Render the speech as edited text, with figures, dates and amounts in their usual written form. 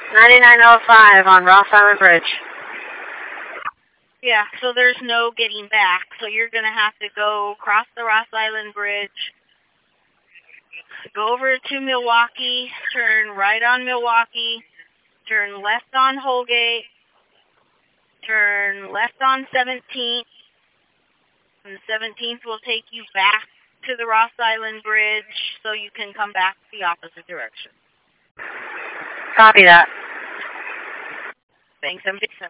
9905 on Ross Island Bridge. Yeah, so there's no getting back. So you're going to have to go across the Ross Island Bridge, go over to Milwaukee, turn right on Milwaukee, turn left on Holgate, turn left on 17th, and the 17th will take you back to the Ross Island Bridge so you can come back the opposite direction. Copy that. Thanks, I'm